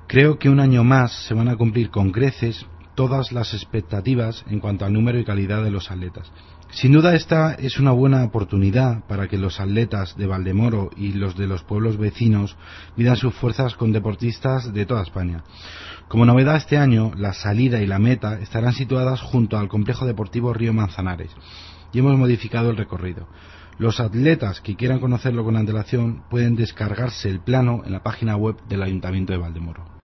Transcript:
Creo que un año más se van a cumplir con creces todas las expectativas en cuanto al número y calidad de los atletas. Sin duda esta es una buena oportunidad para que los atletas de Valdemoro y los de los pueblos vecinos midan sus fuerzas con deportistas de toda España. Como novedad este año, la salida y la meta estarán situadas junto al complejo deportivo Río Manzanares y hemos modificado el recorrido. Los atletas que quieran conocerlo con antelación pueden descargarse el plano en la página web del Ayuntamiento de Valdemoro.